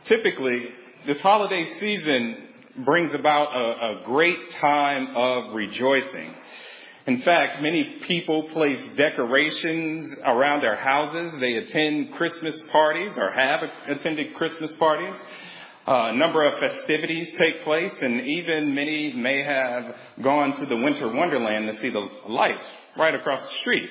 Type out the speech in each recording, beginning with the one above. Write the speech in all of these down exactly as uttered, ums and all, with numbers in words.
Typically, this holiday season brings about a, a great time of rejoicing. In fact, many people place decorations around their houses. They attend Christmas parties or have attended Christmas parties. Uh, a number of festivities take place, and even many may have gone to the Winter Wonderland to see the lights right across the street.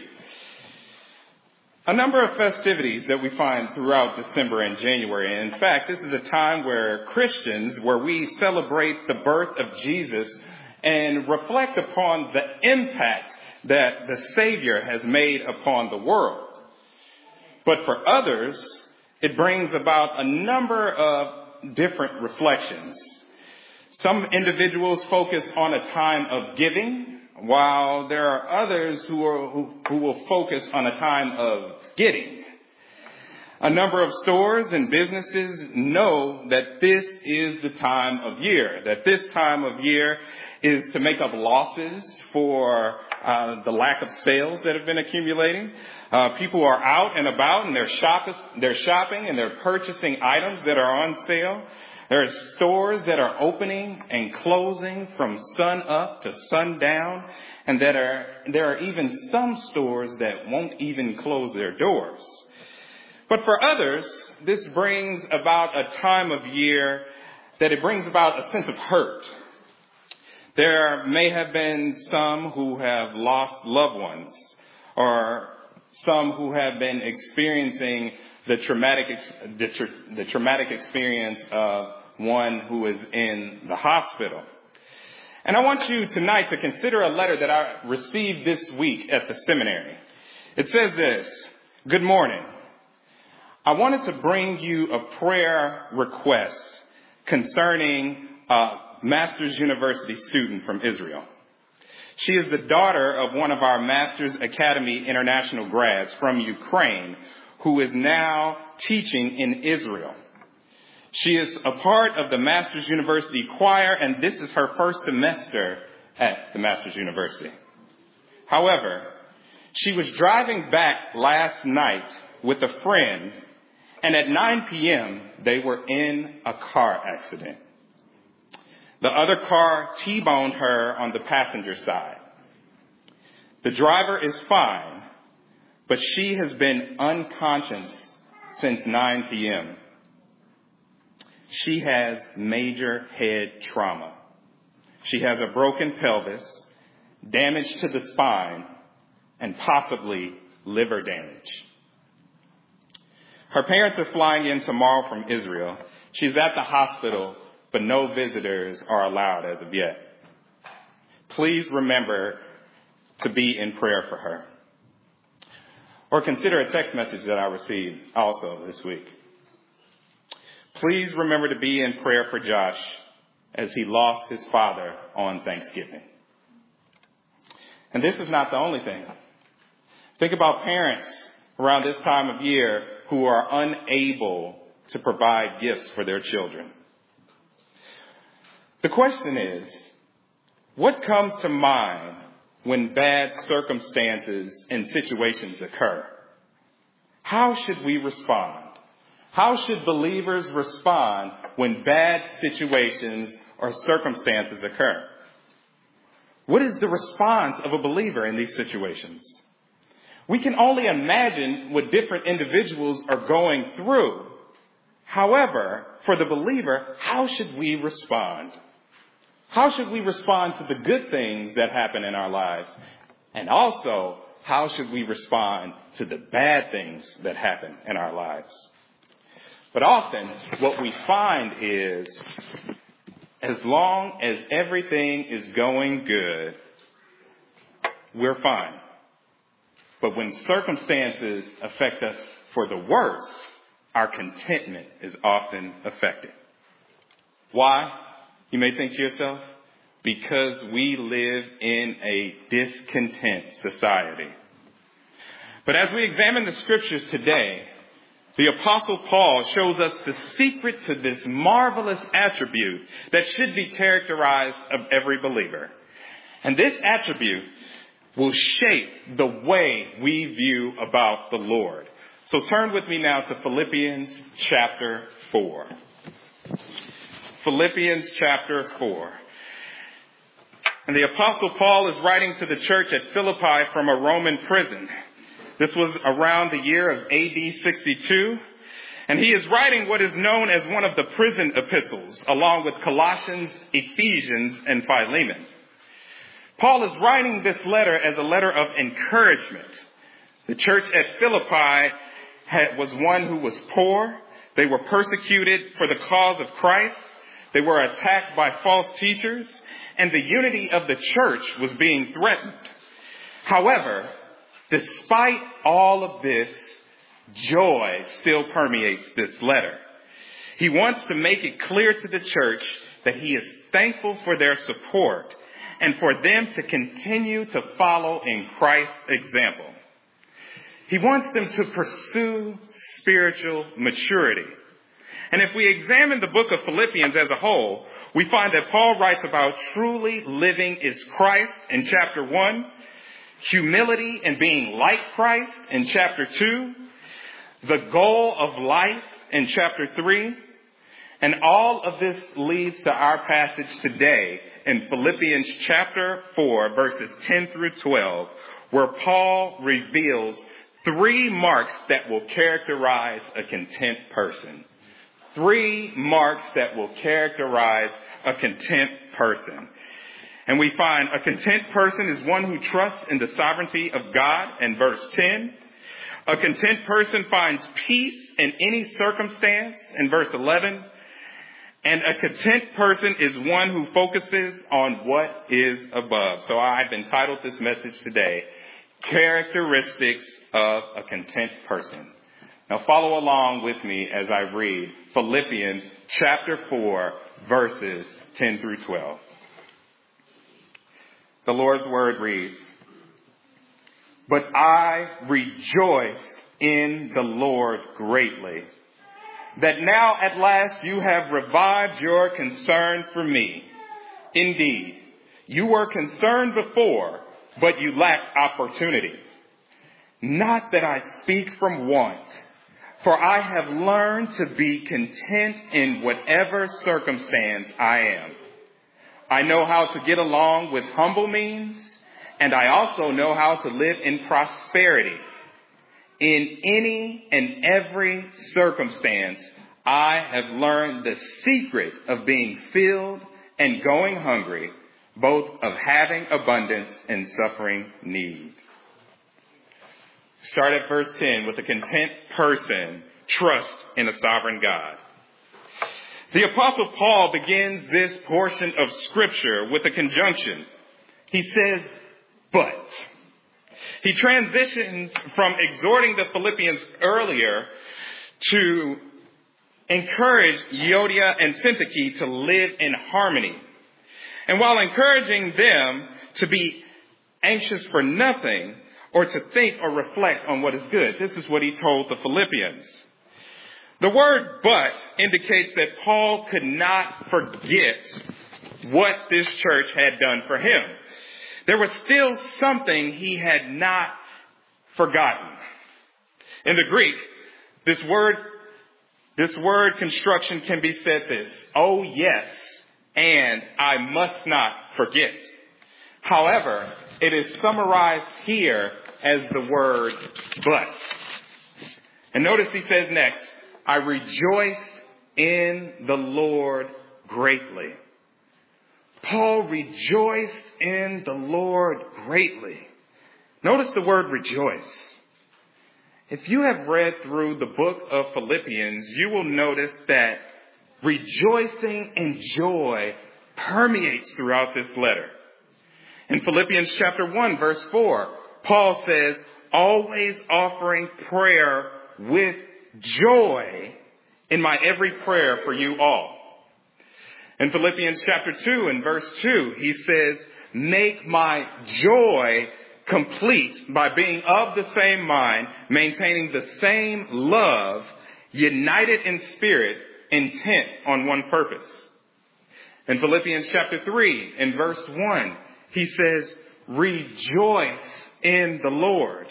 A number of festivities that we find throughout December and January. And in fact, this is a time where Christians, where we celebrate the birth of Jesus and reflect upon the impact that the Savior has made upon the world. But for others, it brings about a number of different reflections. Some individuals focus on a time of giving, while there are others who are who, who will focus on a time of getting. A number of stores and businesses know that this is the time of year, that this time of year is to make up losses for uh, the lack of sales that have been accumulating. Uh, people are out and about and they're, shop- they're shopping and they're purchasing items that are on sale. There are stores that are opening and closing from sun up to sundown, and that are there are even some stores that won't even close their doors. But for others, this brings about a time of year that it brings about a sense of hurt. There may have been some who have lost loved ones, or some who have been experiencing the traumatic, the, tra- the traumatic experience of one who is in the hospital. And I want you tonight to consider a letter that I received this week at the seminary. It says this: "Good morning. I wanted to bring you a prayer request concerning a Masters University student from Israel. She is the daughter of one of our Masters Academy international grads from Ukraine who is now teaching in Israel. She is a part of the Masters University choir, and this is her first semester at the Masters University. However, she was driving back last night with a friend, and at nine p.m., they were in a car accident. The other car T-boned her on the passenger side. The driver is fine, but she has been unconscious since nine p.m. She has major head trauma. She has a broken pelvis, damage to the spine, and possibly liver damage. Her parents are flying in tomorrow from Israel. She's at the hospital, but no visitors are allowed as of yet. Please remember to be in prayer for her." Or consider a text message that I received also this week. "Please remember to be in prayer for Josh as he lost his father on Thanksgiving." And this is not the only thing. Think about parents around this time of year who are unable to provide gifts for their children. The question is, what comes to mind when bad circumstances and situations occur? How should we respond? How should believers respond when bad situations or circumstances occur? What is the response of a believer in these situations? We can only imagine what different individuals are going through. However, for the believer, how should we respond? How should we respond to the good things that happen in our lives? And also, how should we respond to the bad things that happen in our lives? But often, what we find is, as long as everything is going good, we're fine. But when circumstances affect us for the worse, our contentment is often affected. Why? You may think to yourself, because we live in a discontent society. But as we examine the scriptures today, the Apostle Paul shows us the secret to this marvelous attribute that should be characterized of every believer. And this attribute will shape the way we view about the Lord. So turn with me now to Philippians chapter four. Philippians chapter four. And the Apostle Paul is writing to the church at Philippi from a Roman prison. This was around the year of A D sixty-two. And he is writing what is known as one of the prison epistles, along with Colossians, Ephesians, and Philemon. Paul is writing this letter as a letter of encouragement. The church at Philippi had, was one who was poor. They were persecuted for the cause of Christ. They were attacked by false teachers, and the unity of the church was being threatened. However, despite all of this, joy still permeates this letter. He wants to make it clear to the church that he is thankful for their support and for them to continue to follow in Christ's example. He wants them to pursue spiritual maturity. And if we examine the book of Philippians as a whole, we find that Paul writes about truly living is Christ in chapter one, humility and being like Christ in chapter two, the goal of life in chapter three, and all of this leads to our passage today in Philippians chapter four, verses ten through twelve, where Paul reveals three marks that will characterize a content person. Three marks that will characterize a content person. And we find a content person is one who trusts in the sovereignty of God in verse ten. A content person finds peace in any circumstance in verse eleven. And a content person is one who focuses on what is above. So I've entitled this message today, Characteristics of a Content Person. Now follow along with me as I read Philippians chapter four, verses ten through twelve. The Lord's word reads, "But I rejoiced in the Lord greatly, that now at last you have revived your concern for me. Indeed, you were concerned before, but you lacked opportunity. Not that I speak from want, for I have learned to be content in whatever circumstance I am. I know how to get along with humble means, and I also know how to live in prosperity. In any and every circumstance, I have learned the secret of being filled and going hungry, both of having abundance and suffering need." Start at verse ten with a content person, trust in a sovereign God. The Apostle Paul begins this portion of Scripture with a conjunction. He says, but. He transitions from exhorting the Philippians earlier to encourage Euodia and Syntyche to live in harmony. And while encouraging them to be anxious for nothing or to think or reflect on what is good, this is what he told the Philippians. The word but indicates that Paul could not forget what this church had done for him. There was still something he had not forgotten. In the Greek, this word, this word construction can be said this: oh yes, and I must not forget. However, it is summarized here as the word but. And notice he says next, I rejoiced in the Lord greatly. Paul rejoiced in the Lord greatly. Notice the word rejoice. If you have read through the book of Philippians, you will notice that rejoicing and joy permeates throughout this letter. In Philippians chapter one, verse four, Paul says, always offering prayer with joy in my every prayer for you all. In Philippians chapter two and verse two, he says, make my joy complete by being of the same mind, maintaining the same love, united in spirit, intent on one purpose. In Philippians chapter three and verse one, he says, rejoice in the Lord.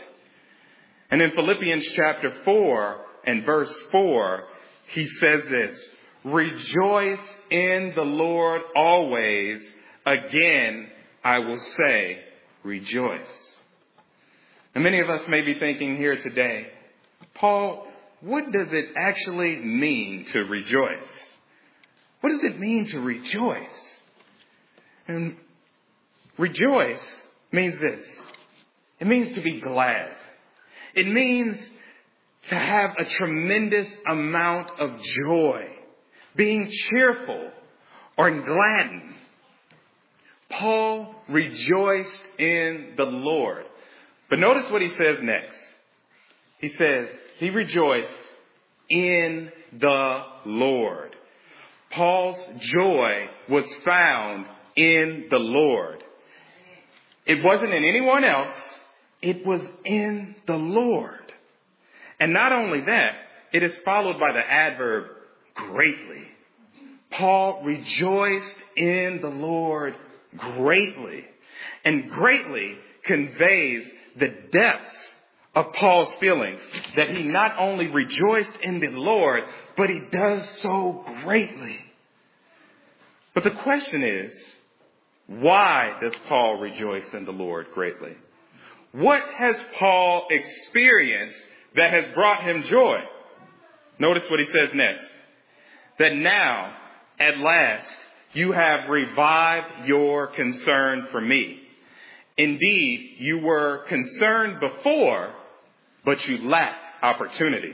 And in Philippians chapter four and verse four, he says this, rejoice in the Lord always. Again, I will say, rejoice. And many of us may be thinking here today, Paul, what does it actually mean to rejoice? What does it mean to rejoice? And rejoice means this. It means to be glad. It means to have a tremendous amount of joy, being cheerful or gladdened. Paul rejoiced in the Lord. But notice what he says next. He says he rejoiced in the Lord. Paul's joy was found in the Lord. It wasn't in anyone else. It was in the Lord. And not only that, it is followed by the adverb greatly. Paul rejoiced in the Lord greatly. And greatly conveys the depths of Paul's feelings, that he not only rejoiced in the Lord, but he does so greatly. But the question is, why does Paul rejoice in the Lord greatly? What has Paul experienced that has brought him joy? Notice what he says next. That now, at last, you have revived your concern for me. Indeed, you were concerned before, but you lacked opportunity.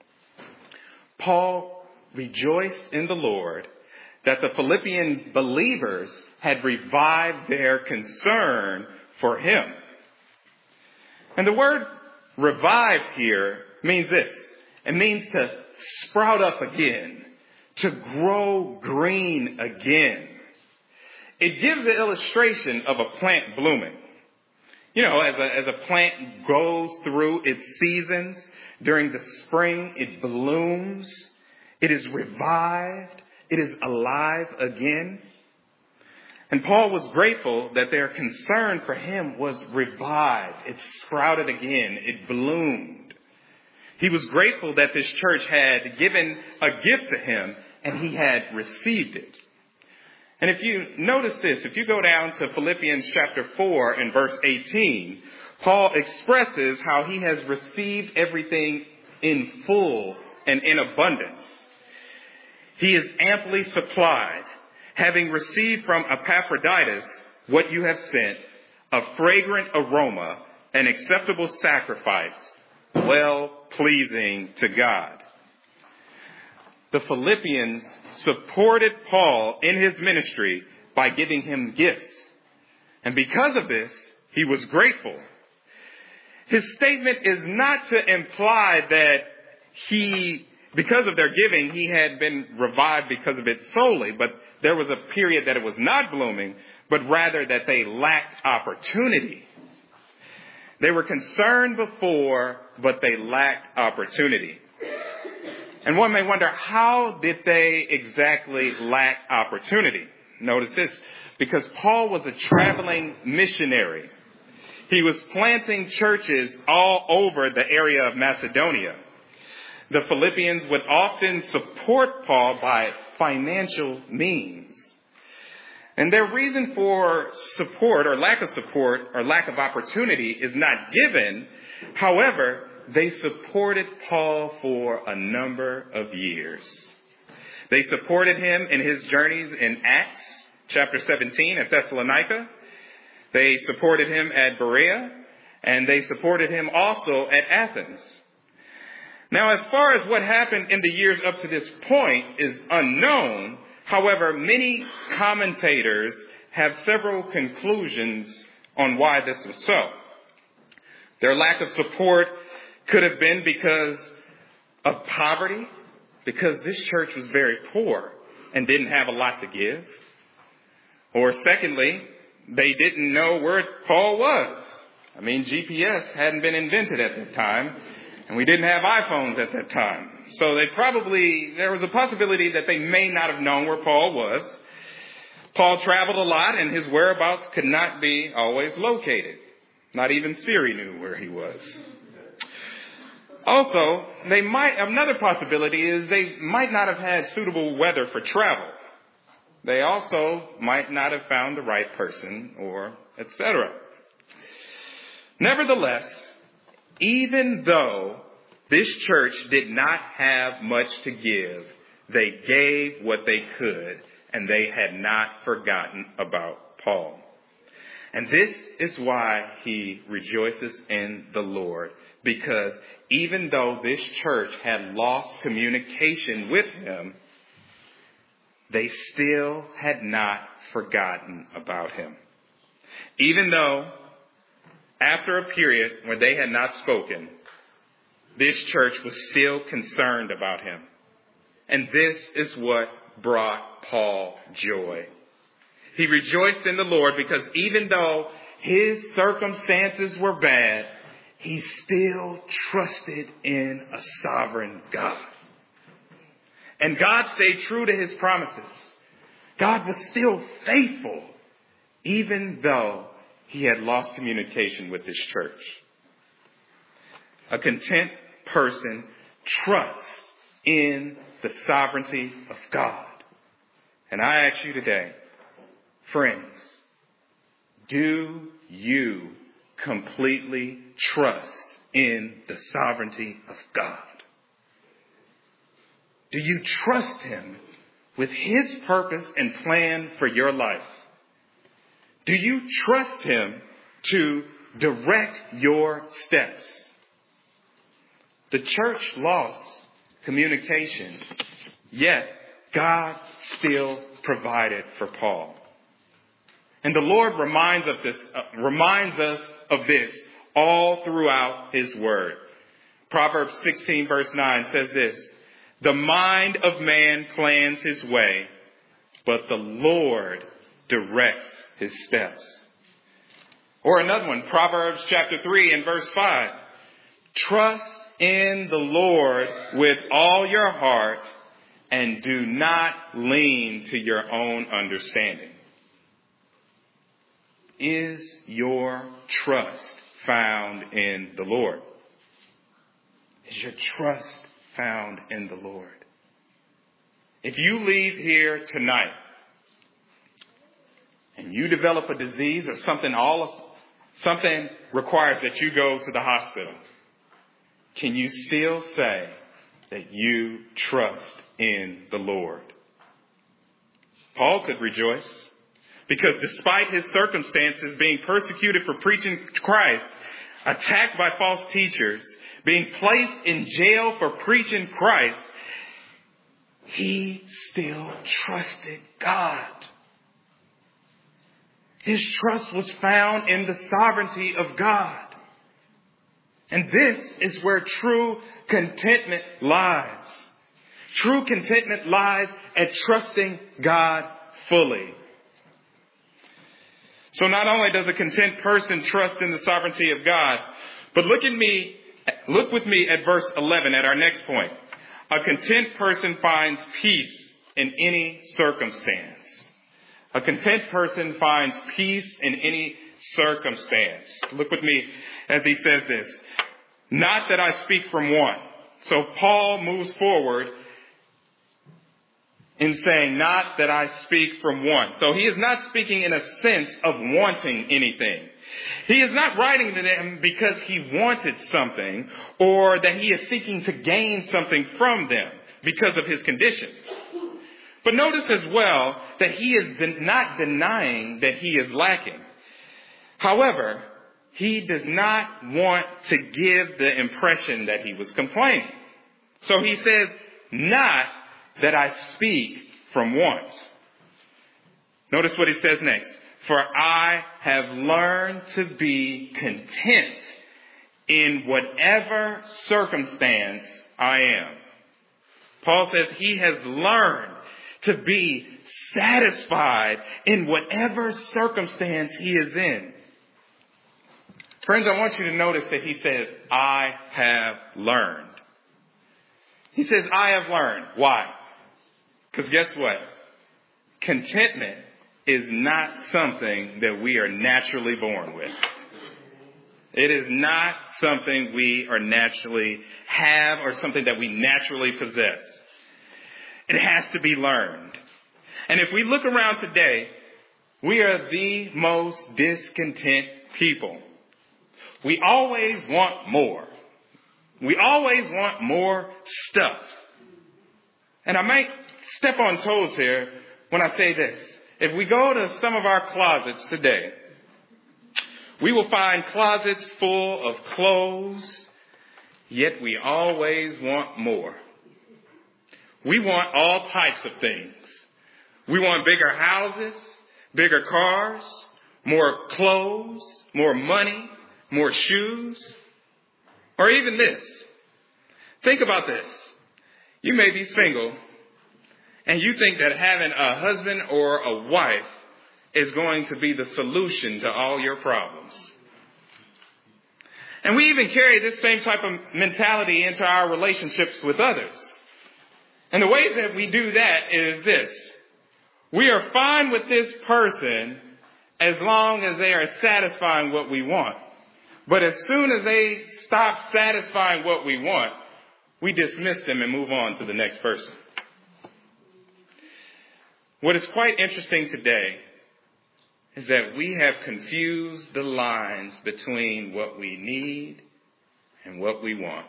Paul rejoiced in the Lord that the Philippian believers had revived their concern for him. And the word revived here means this. It means to sprout up again, to grow green again. It gives the illustration of a plant blooming. You know, as a, as a plant goes through its seasons, during the spring it blooms, it is revived, it is alive again. And Paul was grateful that their concern for him was revived. It sprouted again. It bloomed. He was grateful that this church had given a gift to him and he had received it. And if you notice this, if you go down to Philippians chapter four and verse eighteen, Paul expresses how he has received everything in full and in abundance. He is amply supplied, having received from Epaphroditus what you have sent, a fragrant aroma, an acceptable sacrifice, well pleasing to God. The Philippians supported Paul in his ministry by giving him gifts. And because of this, he was grateful. His statement is not to imply that he, because of their giving, he had been revived because of it solely, but there was a period that it was not blooming, but rather that they lacked opportunity. They were concerned before, but they lacked opportunity. And one may wonder, how did they exactly lack opportunity? Notice this, because Paul was a traveling missionary. He was planting churches all over the area of Macedonia. The Philippians would often support Paul by financial means. And their reason for support or lack of support or lack of opportunity is not given. However, they supported Paul for a number of years. They supported him in his journeys in Acts chapter seventeen at Thessalonica. They supported him at Berea, and they supported him also at Athens. Now, as far as what happened in the years up to this point is unknown. However, many commentators have several conclusions on why this was so. Their lack of support could have been because of poverty, because this church was very poor and didn't have a lot to give. Or secondly, they didn't know where Paul was. I mean, G P S hadn't been invented at that time, and we didn't have iPhones at that time. So they probably, there was a possibility that they may not have known where Paul was. Paul traveled a lot, and his whereabouts could not be always located. Not even Siri knew where he was. Also, they might, another possibility is they might not have had suitable weather for travel. They also might not have found the right person, or et cetera. Nevertheless, even though this church did not have much to give, they gave what they could, and they had not forgotten about Paul. And this is why he rejoices in the Lord, because even though this church had lost communication with him, they still had not forgotten about him. Even though after a period where they had not spoken, this church was still concerned about him. And this is what brought Paul joy. He rejoiced in the Lord because even though his circumstances were bad, he still trusted in a sovereign God. And God stayed true to his promises. God was still faithful, even though he had lost communication with this church. A content person trusts in the sovereignty of God. And I ask you today, friends, do you completely trust in the sovereignty of God? Do you trust him with his purpose and plan for your life? Do you trust him to direct your steps? The church lost communication, yet God still provided for Paul. And the Lord reminds of this, uh, reminds us of this all throughout his word. Proverbs sixteen verse nine says this: the mind of man plans his way, but the Lord directs his steps. Or another one, Proverbs chapter three and verse five. Trust in the Lord with all your heart and do not lean to your own understanding. Is your trust found in the Lord? Is your trust found in the Lord? If you leave here tonight and you develop a disease or something, all something requires that you go to the hospital, can you still say that you trust in the Lord? Paul could rejoice because despite his circumstances, being persecuted for preaching Christ, attacked by false teachers, being placed in jail for preaching Christ, he still trusted God. His trust was found in the sovereignty of God. And this is where true contentment lies. True contentment lies at trusting God fully. So not only does a content person trust in the sovereignty of God, but look at me, look with me at verse eleven, at our next point. A content person finds peace in any circumstance. A content person finds peace in any circumstance. Look with me as he says this. Not that I speak from want. So Paul moves forward in saying, not that I speak from want. So he is not speaking in a sense of wanting anything. He is not writing to them because he wanted something or that he is seeking to gain something from them because of his condition. But notice as well that he is not denying that he is lacking. However, he does not want to give the impression that he was complaining. So he says, not that I speak from want. Notice what he says next. For I have learned to be content in whatever circumstance I am. Paul says he has learned to be satisfied in whatever circumstance he is in. Friends, I want you to notice that he says, I have learned. He says, I have learned. Why? Because guess what? Contentment is not something that we are naturally born with. It is not something we are naturally have or something that we naturally possess. It has to be learned. And if we look around today, we are the most discontent people. We always want more. We always want more stuff. And I might step on toes here when I say this. If we go to some of our closets today, we will find closets full of clothes, yet we always want more. We want all types of things. We want bigger houses, bigger cars, more clothes, more money, more shoes, or even this. Think about this. You may be single, and you think that having a husband or a wife is going to be the solution to all your problems. And we even carry this same type of mentality into our relationships with others. And the ways that we do that is this. We are fine with this person as long as they are satisfying what we want. But as soon as they stop satisfying what we want, we dismiss them and move on to the next person. What is quite interesting today is that we have confused the lines between what we need and what we want.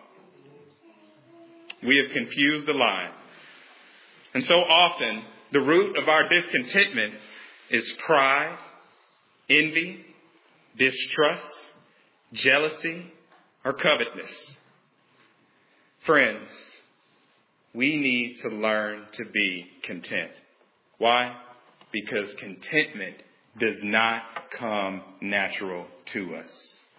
We have confused the line. And so often, the root of our discontentment is pride, envy, distrust, jealousy, or covetousness. Friends, we need to learn to be content. Why? Because contentment does not come natural to us.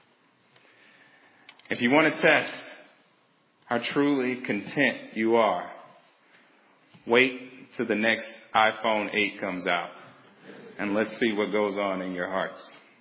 If you want to test how truly content you are, wait till the next iPhone eight comes out, and let's see what goes on in your hearts.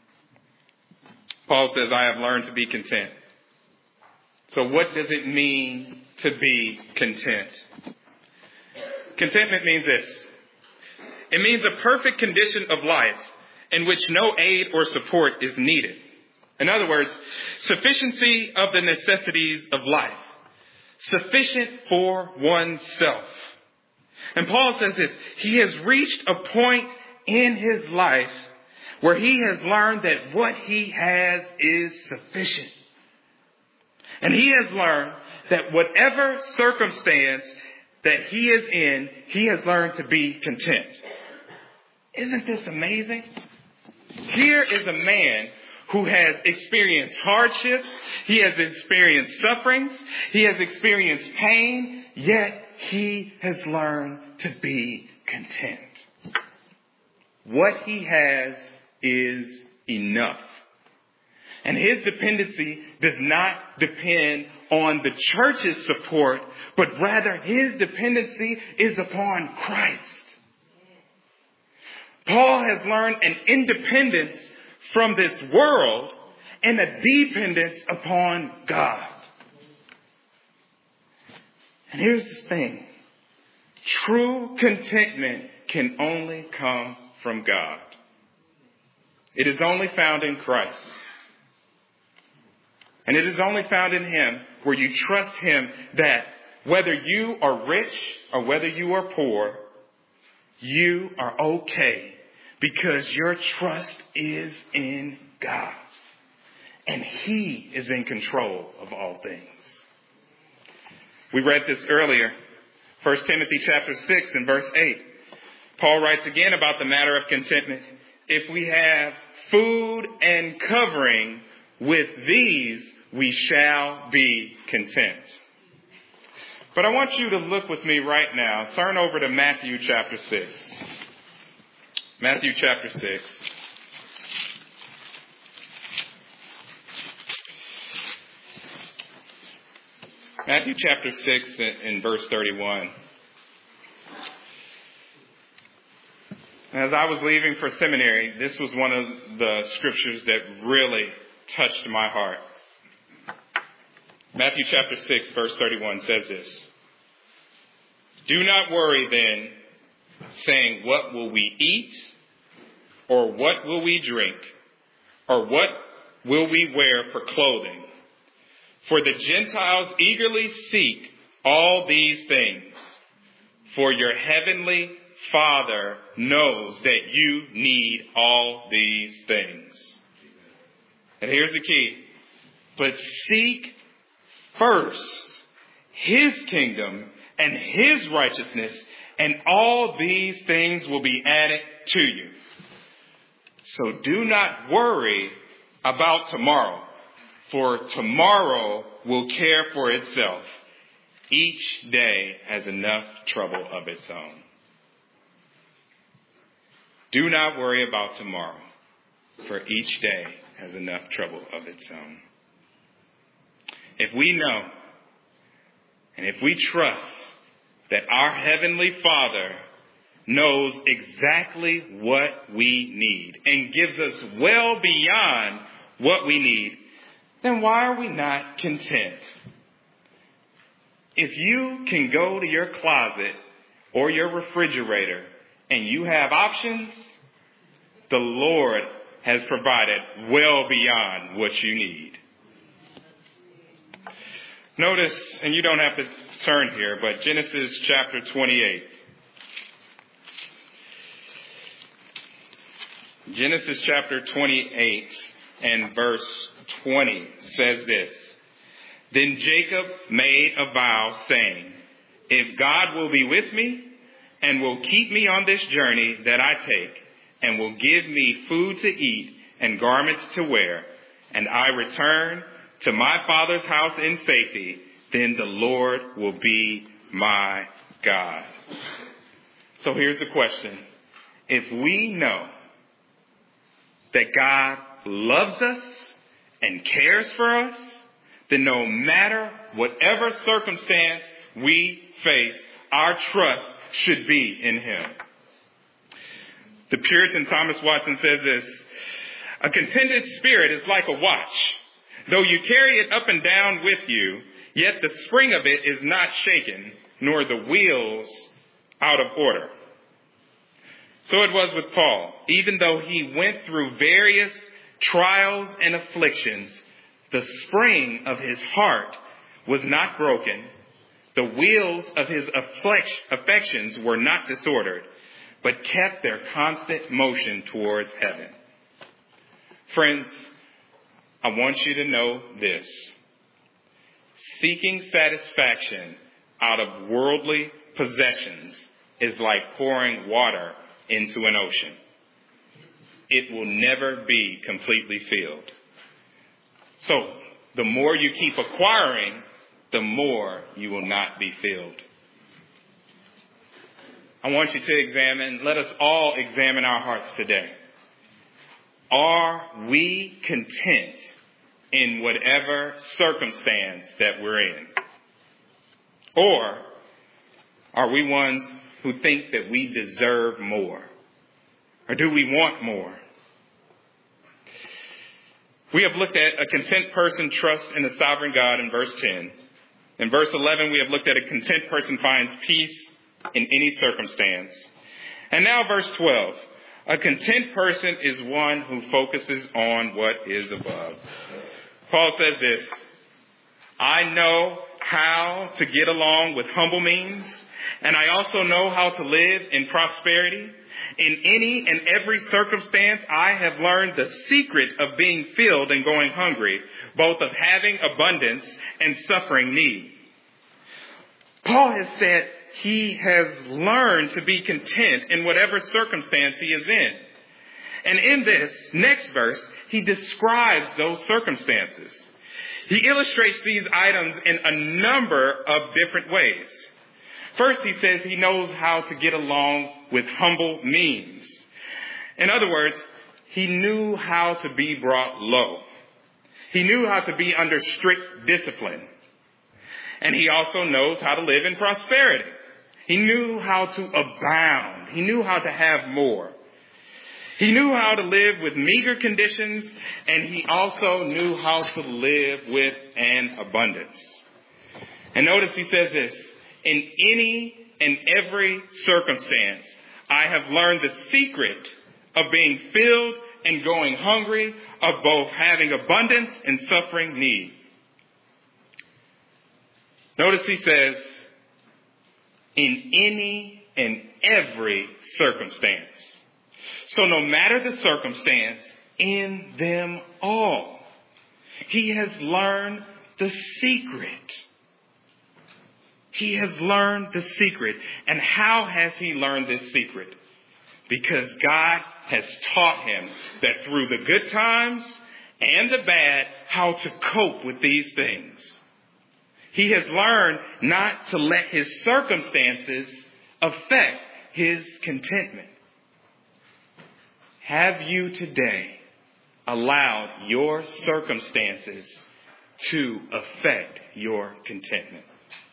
Paul says, I have learned to be content. So what does it mean to be content? Contentment means this. It means a perfect condition of life in which no aid or support is needed. In other words, sufficiency of the necessities of life. Sufficient for oneself. And Paul says this, he has reached a point in his life where he has learned that what he has is sufficient. And he has learned that whatever circumstance that he is in, he has learned to be content. Isn't this amazing? Here is a man who has experienced hardships. He has experienced sufferings. He has experienced pain, yet he has learned to be content. What he has is enough. And his dependency does not depend on the church's support, but rather his dependency is upon Christ. Paul has learned an independence from this world and a dependence upon God. And here's the thing. True contentment can only come from God. It is only found in Christ. And it is only found in Him where you trust Him that whether you are rich or whether you are poor, you are okay because your trust is in God. And He is in control of all things. We read this earlier, First Timothy chapter six and verse eight. Paul writes again about the matter of contentment. If we have food and covering, with these we shall be content. But I want you to look with me right now. Turn over to Matthew chapter six. Matthew chapter six. Matthew chapter six and verse thirty-one. As I was leaving for seminary, this was one of the scriptures that really touched my heart. Matthew chapter six, verse thirty-one says this. Do not worry then, saying, what will we eat? Or what will we drink? Or what will we wear for clothing? For the Gentiles eagerly seek all these things. For your heavenly Father knows that you need all these things. And here's the key. But seek first his kingdom and his righteousness, and all these things will be added to you. So do not worry about tomorrow, for tomorrow will care for itself. Each day has enough trouble of its own. Do not worry about tomorrow, for each day has enough trouble of its own. If we know and if we trust that our Heavenly Father knows exactly what we need and gives us well beyond what we need, then why are we not content? If you can go to your closet or your refrigerator and you have options, the Lord has provided well beyond what you need. Notice, and you don't have to turn here, but Genesis chapter twenty-eight. Genesis chapter twenty-eight and verse twenty says this. Then Jacob made a vow, saying, if God will be with me and will keep me on this journey that I take, and will give me food to eat and garments to wear, and I return to my father's house in safety, then the Lord will be my God. So here's the question. If we know that God loves us and cares for us, then no matter whatever circumstance we face, our trust should be in him. The Puritan Thomas Watson says this, a contented spirit is like a watch. Though you carry it up and down with you, yet the spring of it is not shaken, nor the wheels out of order. So it was with Paul. Even though he went through various trials and afflictions, the spring of his heart was not broken. The wheels of his affections were not disordered, but kept their constant motion towards heaven. Friends, I want you to know this. Seeking satisfaction out of worldly possessions is like pouring water into an ocean. It will never be completely filled. So, the more you keep acquiring, the more you will not be filled. I want you to examine, let us all examine our hearts today. Are we content in whatever circumstance that we're in? Or are we ones who think that we deserve more? Or do we want more? We have looked at a content person trusts in the sovereign God in verse ten. In verse eleven, we have looked at a content person finds peace in any circumstance. And now verse twelve. A content person is one who focuses on what is above. Paul says this, I know how to get along with humble means, and I also know how to live in prosperity. In any and every circumstance, I have learned the secret of being filled and going hungry, both of having abundance and suffering need. Paul has said he has learned to be content in whatever circumstance he is in. And in this next verse, he describes those circumstances. He illustrates these items in a number of different ways. First, he says he knows how to get along with humble means. In other words, he knew how to be brought low. He knew how to be under strict discipline. And he also knows how to live in prosperity. He knew how to abound. He knew how to have more. He knew how to live with meager conditions, and he also knew how to live with an abundance. And notice he says this, in any and every circumstance, I have learned the secret of being filled and going hungry, of both having abundance and suffering need. Notice he says, in any and every circumstance. So no matter the circumstance, in them all, he has learned the secret. He has learned the secret. And how has he learned this secret? Because God has taught him that through the good times and the bad, how to cope with these things. He has learned not to let his circumstances affect his contentment. Have you today allowed your circumstances to affect your contentment?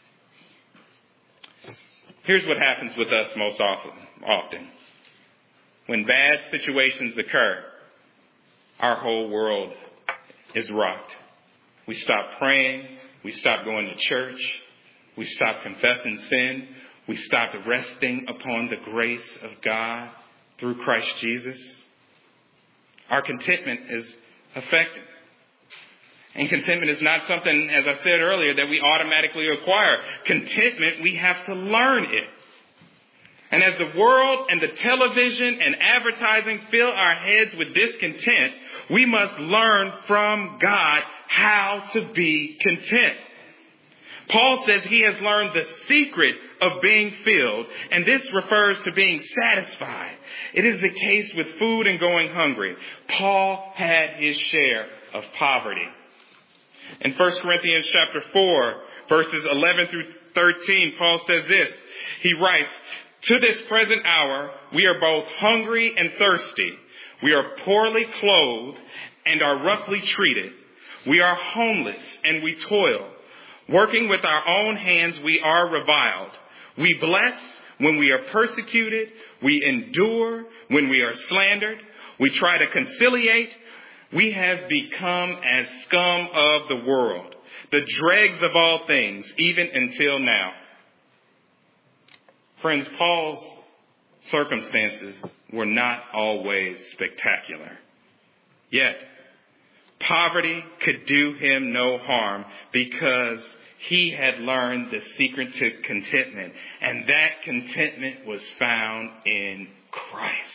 Here's what happens with us most often. often. When bad situations occur, our whole world is rocked. We stop praying. We stop going to church. We stop confessing sin. We stop resting upon the grace of God through Christ Jesus. Our contentment is affected. And contentment is not something, as I said earlier, that we automatically acquire. Contentment, we have to learn it. And as the world and the television and advertising fill our heads with discontent, we must learn from God how to be content. Paul says he has learned the secret of being filled, and this refers to being satisfied. It is the case with food and going hungry. Paul had his share of poverty. In First Corinthians chapter four, verses eleven through thirteen, Paul says this. He writes, "To this present hour, we are both hungry and thirsty. We are poorly clothed and are roughly treated. We are homeless and we toil. Working with our own hands, we are reviled. We bless when we are persecuted. We endure when we are slandered. We try to conciliate. We have become as scum of the world, the dregs of all things, even until now." Friends, Paul's circumstances were not always spectacular. Yet, poverty could do him no harm because he had learned the secret to contentment, and that contentment was found in Christ.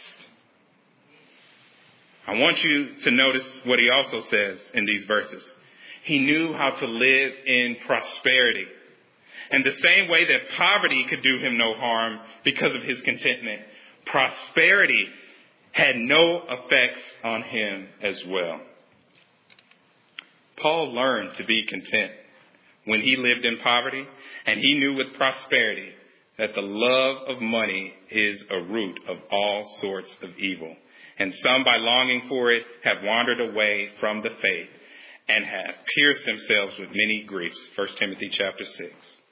I want you to notice what he also says in these verses. He knew how to live in prosperity. And the same way that poverty could do him no harm because of his contentment, prosperity had no effects on him as well. Paul learned to be content when he lived in poverty, and he knew with prosperity that the love of money is a root of all sorts of evil. And some, by longing for it, have wandered away from the faith and have pierced themselves with many griefs. First Timothy chapter six.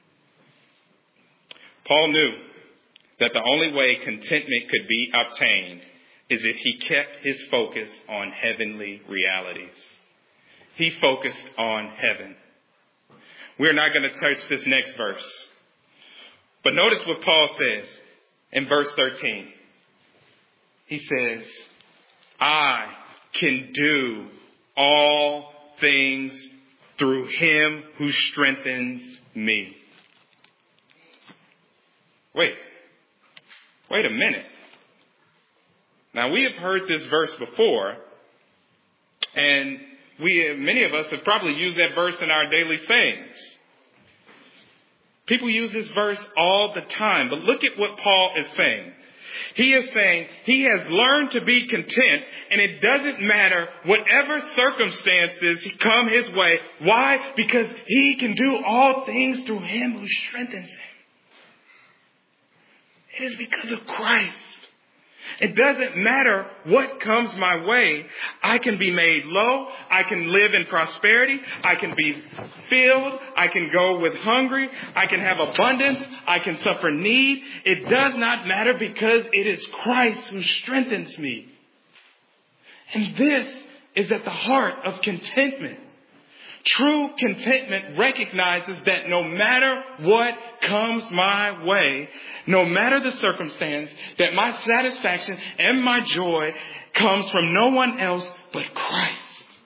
Paul knew that the only way contentment could be obtained is if he kept his focus on heavenly realities. He focused on heaven. We're not going to touch this next verse. But notice what Paul says in verse thirteen. He says, "I can do all things through him who strengthens me." Wait, wait a minute. Now, we have heard this verse before, and we, many of us have probably used that verse in our daily sayings. People use this verse all the time, but look at what Paul is saying. He is saying he has learned to be content, and it doesn't matter whatever circumstances come his way. Why? Because he can do all things through him who strengthens him. It is because of Christ. It doesn't matter what comes my way. I can be made low. I can live in prosperity. I can be filled. I can go with hungry. I can have abundance. I can suffer need. It does not matter because it is Christ who strengthens me. And this is at the heart of contentment. True contentment recognizes that no matter what comes my way, no matter the circumstance, that my satisfaction and my joy comes from no one else but Christ.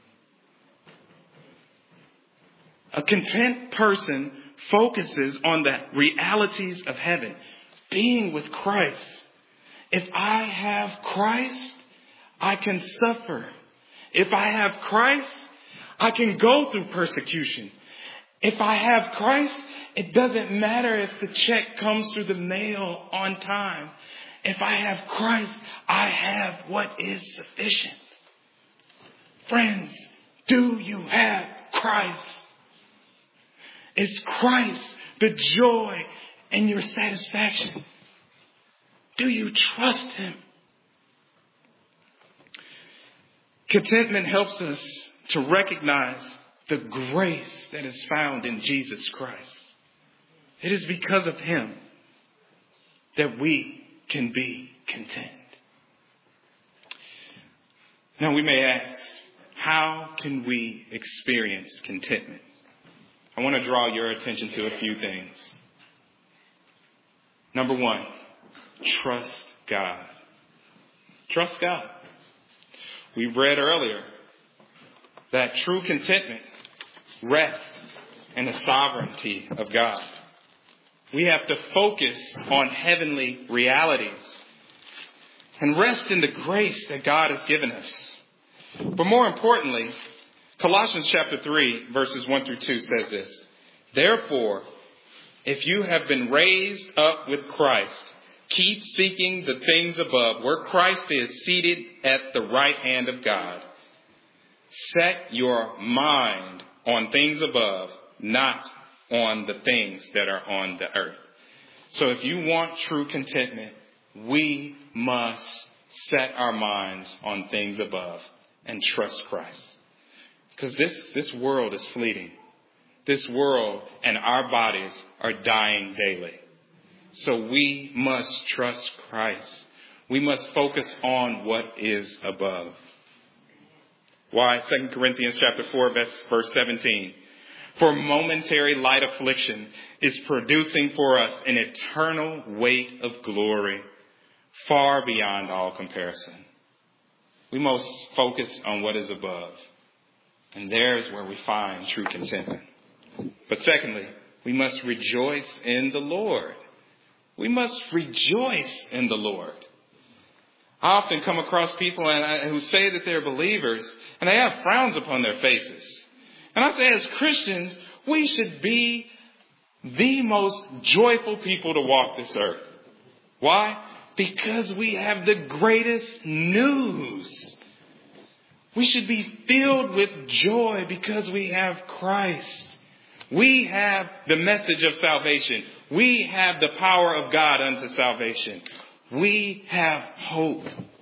A content person focuses on the realities of heaven, being with Christ. If I have Christ, I can suffer. If I have Christ, I can go through persecution. If I have Christ, it doesn't matter if the check comes through the mail on time. If I have Christ, I have what is sufficient. Friends, do you have Christ? Is Christ the joy and your satisfaction? Do you trust Him? Contentment helps us to recognize the grace that is found in Jesus Christ. It is because of Him that we can be content. Now we may ask, how can we experience contentment? I want to draw your attention to a few things. Number one, trust God. Trust God. We read earlier that true contentment rests in the sovereignty of God. We have to focus on heavenly realities and rest in the grace that God has given us. But more importantly, Colossians chapter three, verses one through two says this. Therefore, if you have been raised up with Christ, keep seeking the things above, where Christ is seated at the right hand of God. Set your mind on things above, not on the things that are on the earth. So if you want true contentment, we must set our minds on things above and trust Christ. Because this, this world is fleeting. This world and our bodies are dying daily. So we must trust Christ. We must focus on what is above. Why? Second Corinthians chapter four, verse seventeen. For momentary light affliction is producing for us an eternal weight of glory far beyond all comparison. We must focus on what is above. And there's where we find true contentment. But secondly, we must rejoice in the Lord. We must rejoice in the Lord. I often come across people who say that they're believers and they have frowns upon their faces. And I say, as Christians, we should be the most joyful people to walk this earth. Why? Because we have the greatest news. We should be filled with joy because we have Christ. We have the message of salvation. We have the power of God unto salvation. We have hope.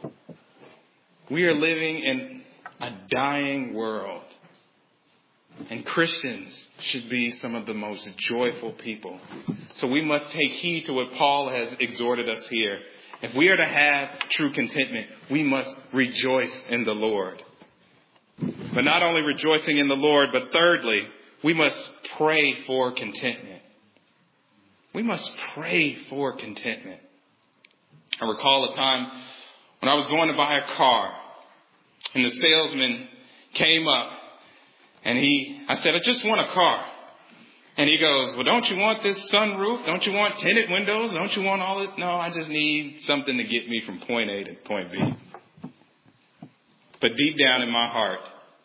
We are living in a dying world. And Christians should be some of the most joyful people. So we must take heed to what Paul has exhorted us here. If we are to have true contentment, we must rejoice in the Lord. But not only rejoicing in the Lord, but thirdly, we must pray for contentment. We must pray for contentment. I recall a time when I was going to buy a car and the salesman came up and he, I said, I just want a car. And he goes, well, don't you want this sunroof? Don't you want tinted windows? Don't you want all this? No, I just need something to get me from point A to point B. But deep down in my heart,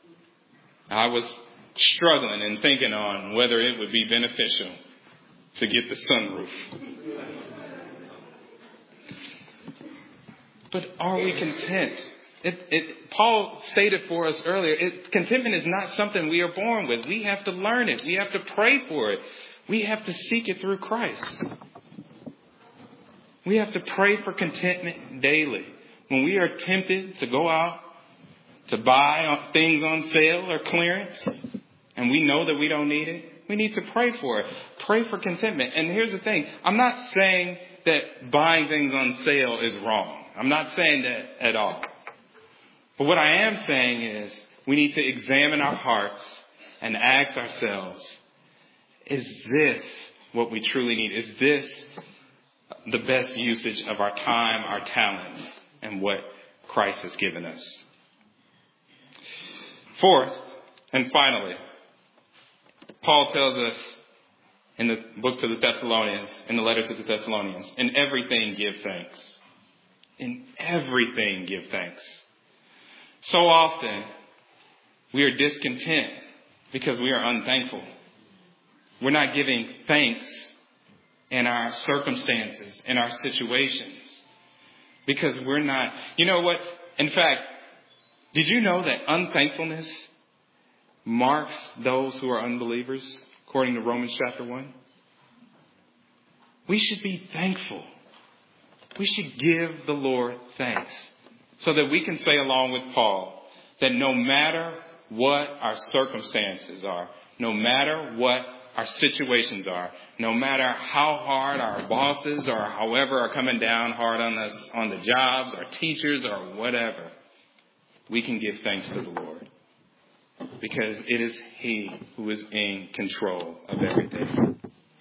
I was struggling and thinking on whether it would be beneficial to get the sunroof. But are we content? It, it, Paul stated for us earlier, it, contentment is not something we are born with. We have to learn it. We have to pray for it. We have to seek it through Christ. We have to pray for contentment daily. When we are tempted to go out to buy things on sale or clearance, and we know that we don't need it, we need to pray for it. Pray for contentment. And here's the thing. I'm not saying that buying things on sale is wrong. I'm not saying that at all. But what I am saying is we need to examine our hearts and ask ourselves, is this what we truly need? Is this the best usage of our time, our talents, and what Christ has given us? Fourth, and finally, Paul tells us in the book to the Thessalonians, in the letter to the Thessalonians, in everything give thanks. In everything give thanks. So often, we are discontent because we are unthankful. We're not giving thanks in our circumstances, in our situations, because we're not. You know what? In fact, did you know that unthankfulness marks those who are unbelievers, according to Romans chapter one? We should be thankful. We should give the Lord thanks so that we can say along with Paul that no matter what our circumstances are, no matter what our situations are, no matter how hard our bosses or however are coming down hard on us on the jobs, our teachers or whatever, we can give thanks to the Lord because it is He who is in control of everything.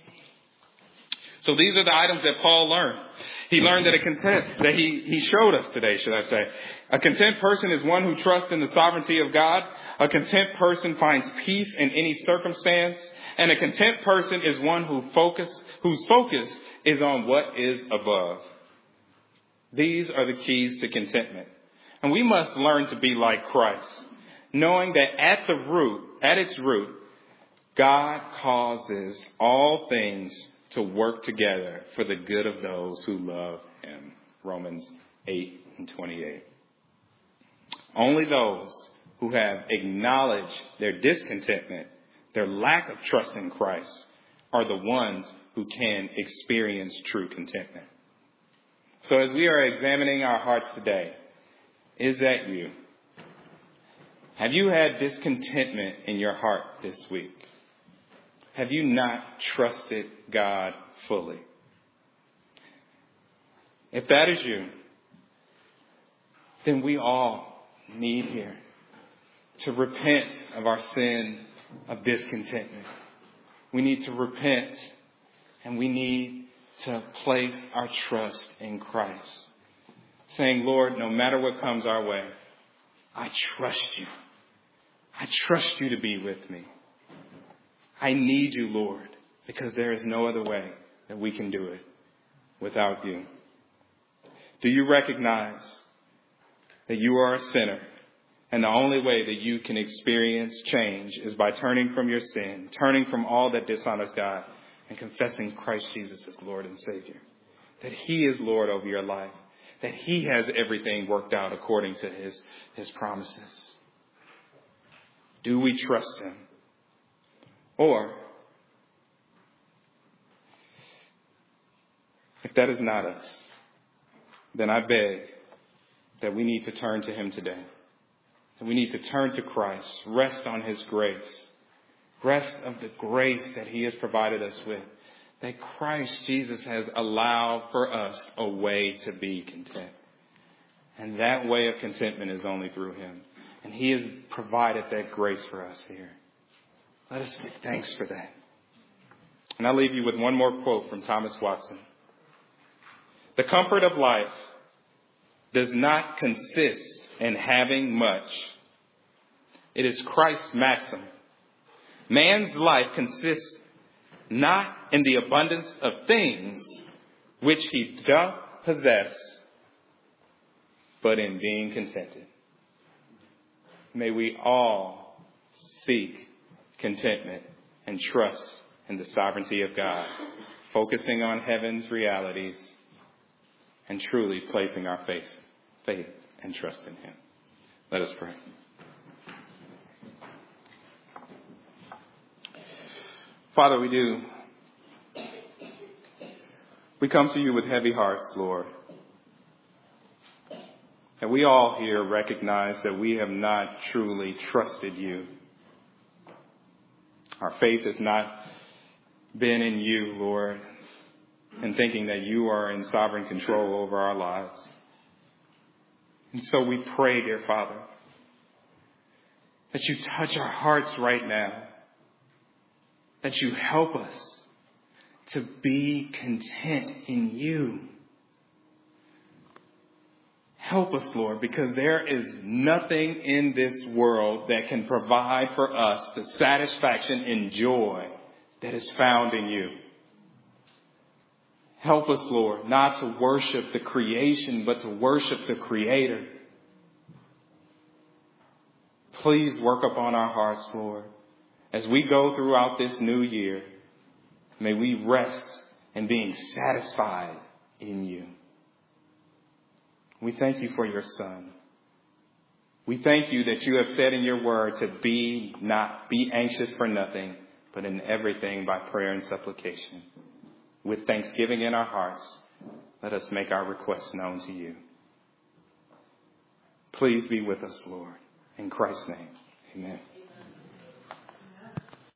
So these are the items that Paul learned. He learned that a content, that he, he showed us today, should I say. A content person is one who trusts in the sovereignty of God. A content person finds peace in any circumstance. And a content person is one who focus, whose focus is on what is above. These are the keys to contentment. And we must learn to be like Christ, knowing that at the root, at its root, God causes all things to work together for the good of those who love Him. Romans eight and twenty-eight. Only those who have acknowledged their discontentment, their lack of trust in Christ, are the ones who can experience true contentment. So as we are examining our hearts today, is that you? Have you had discontentment in your heart this week? Have you not trusted God fully? If that is you, then we all need here to repent of our sin of discontentment. We need to repent and we need to place our trust in Christ. Saying, Lord, no matter what comes our way, I trust you. I trust you to be with me. I need you, Lord, because there is no other way that we can do it without you. Do you recognize that you are a sinner and the only way that you can experience change is by turning from your sin, turning from all that dishonors God, and confessing Christ Jesus as Lord and Savior? That He is Lord over your life, that He has everything worked out according to His, His promises. Do we trust Him? Or, if that is not us, then I beg that we need to turn to Him today. That we need to turn to Christ, rest on His grace, rest of the grace that He has provided us with, that Christ Jesus has allowed for us a way to be content. And that way of contentment is only through Him. And He has provided that grace for us here. Let us give thanks for that. And I'll leave you with one more quote from Thomas Watson. The comfort of life does not consist in having much. It is Christ's maxim. Man's life consists not in the abundance of things which he doth possess, but in being contented. May we all seek contentment and trust in the sovereignty of God, focusing on heaven's realities and truly placing our faith, faith and trust in Him. Let us pray. Father, we do. We come to you with heavy hearts, Lord. And we all here recognize that we have not truly trusted you. Our faith has not been in you, Lord, and thinking that you are in sovereign control over our lives. And so we pray, dear Father, that you touch our hearts right now, that you help us to be content in you. Help us, Lord, because there is nothing in this world that can provide for us the satisfaction and joy that is found in you. Help us, Lord, not to worship the creation, but to worship the Creator. Please work upon our hearts, Lord. As we go throughout this new year, may we rest in being satisfied in you. We thank you for your Son. We thank you that you have said in your word to be not be anxious for nothing, but in everything by prayer and supplication. With thanksgiving in our hearts, let us make our requests known to you. Please be with us, Lord. In Christ's name, amen.